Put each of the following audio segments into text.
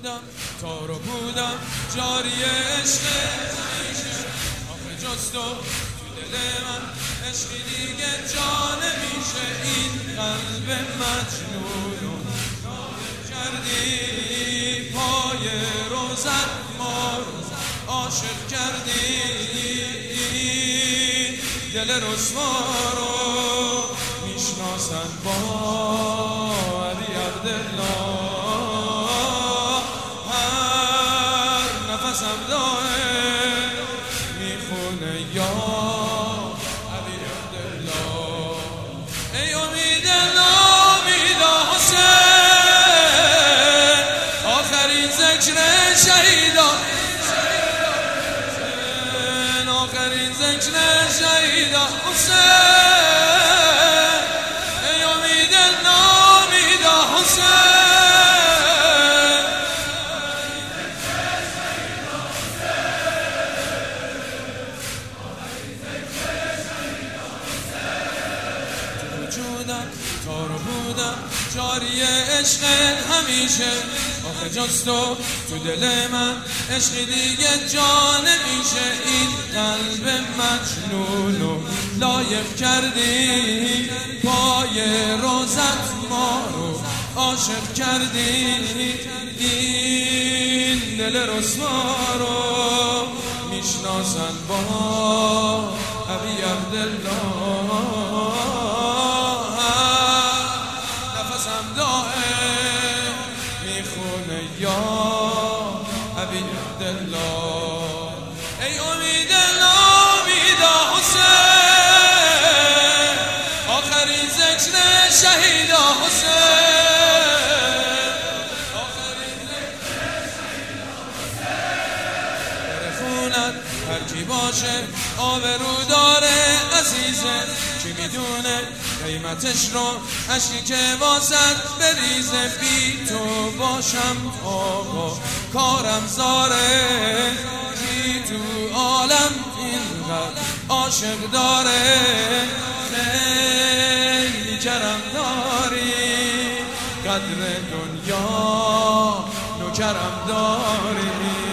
بودم تارو بودم جاری عشق همیشه آخه جز تو دل من عشقی دیگه جا نمیشه این قلب مجنونو کردی پای روزت ما رو عاشق کردی دل رسوا رو میشناسن با علی عبدالله هر نفسم داره میخونه یا علی عبدالله ای امید نامید حسین آخرین ذکر شهیدان آخرین ذکر شهیدان حسین ای امید نامید حسین تو وجودم تارو بودم جاری عشق همیشه آخه جز تو دل من عشقی دیگه جا نمیشه این قلب مجنونو لایق کردی پای روزت ما رو عاشق کردی این دل رسوا رو میشناسن با علی عبدالله نفسم دائم میخونه یا علی عبدالله ای امید نامید حسین آخرین ذکر شهید حسین آخرین ذکر شهید حسین خونت هر کی باشه آبرو داره عزیزه کی میدونه قیمتش رو عشقی که واسد بریزه بی تو باشم آقا کارم زاره کی تو عالم اینقدر عاشق داره خیلی کرم داری قدر دنیا نوکرم داری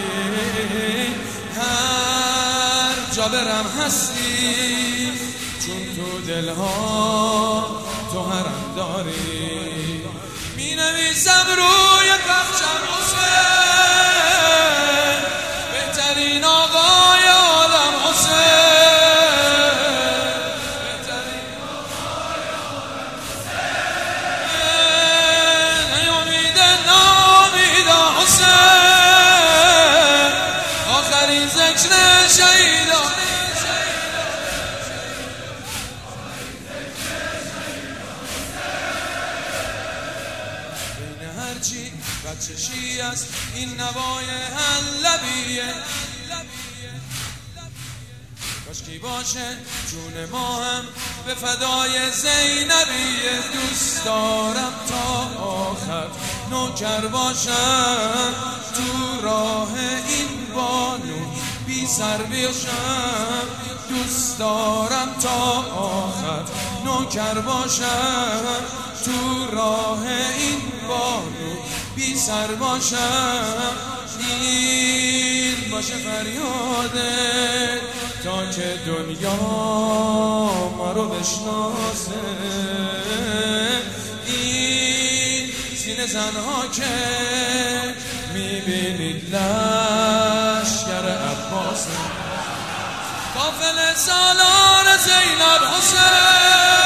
هر جا برم هستی چون تو دلها تو حرم داری می نویسم روی کفشم حسین بهترین آقای عالم حسین بهترین آقای عالم حسین ای امید نامید حسین آخرین ذکر شهیدان هرچی بچشی است این نوای حلبیه کاشکی باشه جون ما هم به فدای زینبیه دوست دارم تا آخر نوکر باشم تو راه این بانو بی سر بیشم دوست دارم تا آخر نوکر باشم تو راه این بانو بی سر باشم این باشه فریاده تا که دنیا ما رو بشناسه این سینه زنها که میبینید لشکر عباسه قافل سالار زینب حسین